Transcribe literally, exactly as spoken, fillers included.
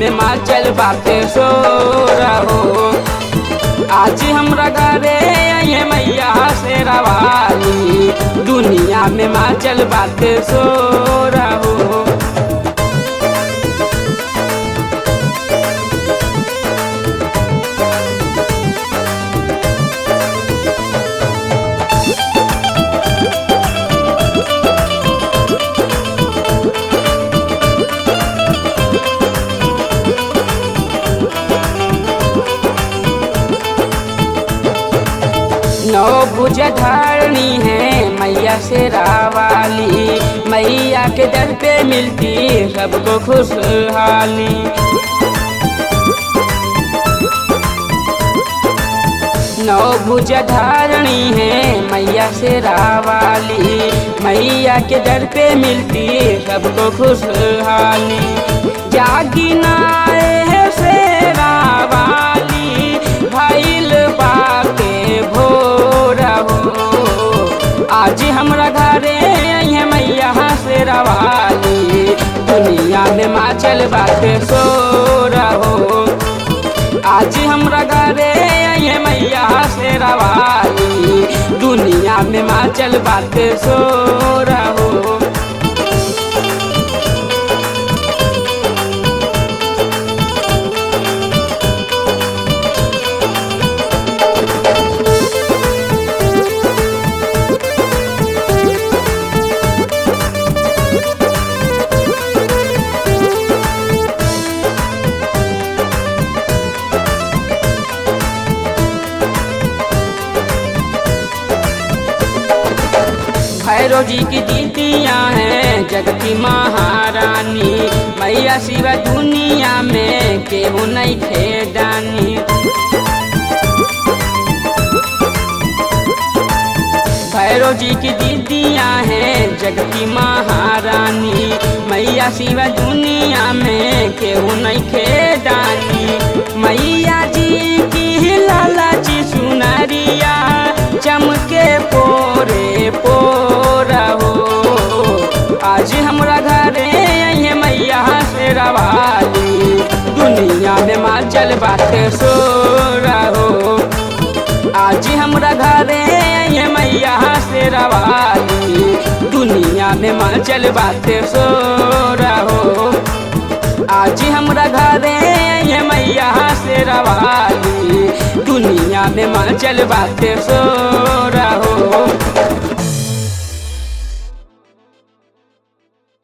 में माचल बाटे सोरा हो। आज हमरा घरे ये मैया शेरा वाली, दुनिया में माचल बाटे सोरा हो। नौ भुज धारणी है मैया शेरा वाली, मैया के दर पे मिलती सबको खुशहाली। नौ भुज धारणी है मैया शेरा वाली, मैया के दर पे मिलती सबको खुशहाली। जागी नाए शेरा वाली, भइल बाके भोरा हो। आज हमरा घरे ये मैया शेरा वाली, दुनिया में माचल बाटे सोरा हो। आज हमरा घरे ये मैया शेरा वाली, दुनिया में माचल बाटे सोरा हो। भैरव जी की दीदियाँ हैं जगती महारानी, मैया शिवा दुनिया में केहू नहीं खेदानी। भैरव जी की दीदियाँ हैं जगती महारानी, मैया शिवा दुनिया में केहू नहीं खेदानी। मैया जी की लालाची सुनरिया, चमके पोरे पोरा हो। आज हमरा घरे ये मैया शेरा वाली, दुनिया में माचल बाटे सोरा हो। आज हमरा घरे ये मैया शेरा वाली, दुनिया में माचल बाटे सोरा हो। आज हमरा घरे ये मैया शेरा वाली, दुनिया में माचल बाटे सोरा हो।